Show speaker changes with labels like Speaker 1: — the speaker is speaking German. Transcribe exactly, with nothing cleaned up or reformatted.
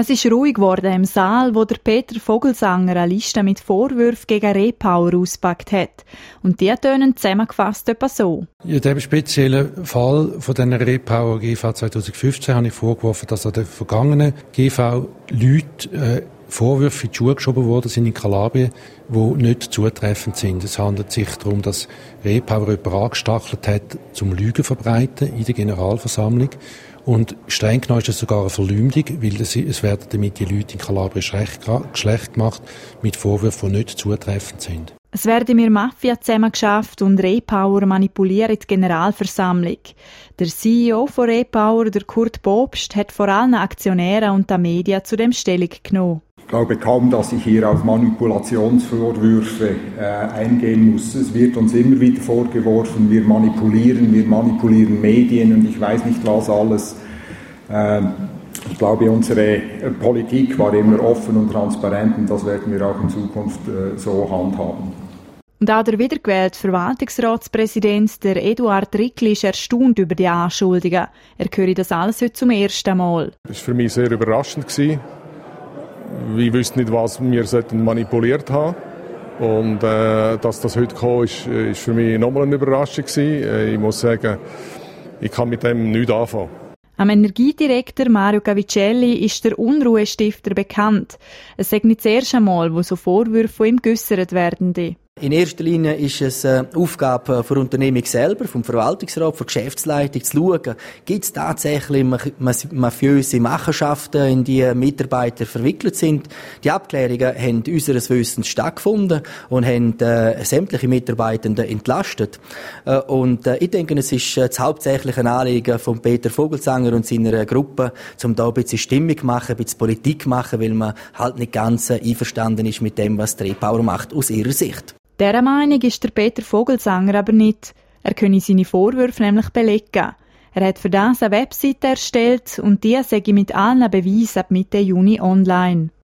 Speaker 1: Es ist ruhig geworden im Saal, wo der Peter Vogelsanger eine Liste mit Vorwürfen gegen Repower ausgepackt hat. Und die tönen zusammengefasst etwa so.
Speaker 2: In diesem speziellen Fall von dieser Repower G V zwanzig fünfzehn habe ich vorgeworfen, dass an den vergangenen G V-Leuten äh, Vorwürfe in die Schuhe geschoben worden sind in Kalabrien, die nicht zutreffend sind. Es handelt sich darum, dass Repower jemanden angestachelt hat, zum Lügen verbreiten in der Generalversammlung. Und streng genommen ist das sogar eine Verleumdung, weil es, es werden damit die Leute in Kalabrien schlecht gemacht mit Vorwürfen, die nicht zutreffend sind.
Speaker 1: Es werden mit Mafia zusammengeschafft und Repower manipuliert die Generalversammlung. Der C E O von Repower, der Kurt Bobst, hat vor allen Aktionären und den Medien zu dem Stellung genommen.
Speaker 3: Ich glaube kaum, dass ich hier auf Manipulationsvorwürfe äh, eingehen muss. Es wird uns immer wieder vorgeworfen, wir manipulieren, wir manipulieren Medien und ich weiß nicht was alles. Äh, ich glaube, unsere Politik war immer offen und transparent und das werden wir auch in Zukunft äh, so handhaben.
Speaker 1: Und auch der wiedergewählte Verwaltungsratspräsident, der Eduard Rickli, ist erstaunt über die Anschuldigungen. Er höre das alles heute zum ersten Mal.
Speaker 4: Das war für mich sehr überraschend. Ich wusste nicht, was wir manipuliert haben. Und äh, dass das heute kam, ist, ist für mich nochmal eine Überraschung gewesen. Ich muss sagen, ich kann mit dem nichts anfangen.
Speaker 1: Am Energiedirektor Mario Cavicelli ist der Unruhestifter bekannt. Es sei nicht das erste Mal, wo so Vorwürfe von ihm geäussert werden.
Speaker 5: In erster Linie ist es eine Aufgabe der Unternehmung selber, vom Verwaltungsrat, der Geschäftsleitung, zu schauen, gibt es tatsächlich mafiöse Machenschaften, in die Mitarbeiter verwickelt sind. Die Abklärungen haben unseres Wissens stattgefunden und haben äh, sämtliche Mitarbeitenden entlastet. Äh, und äh, ich denke, es ist äh, das hauptsächliche Anliegen von Peter Vogelsanger und seiner Gruppe, um da ein bisschen Stimmung zu machen, ein bisschen Politik zu machen, weil man halt nicht ganz äh, einverstanden ist mit dem, was die Repower macht, aus ihrer Sicht.
Speaker 1: Dieser Meinung ist der Peter Vogelsanger aber nicht. Er könne seine Vorwürfe nämlich belegen. Er hat für das eine Webseite erstellt und die sei mit allen Beweisen ab Mitte Juni online.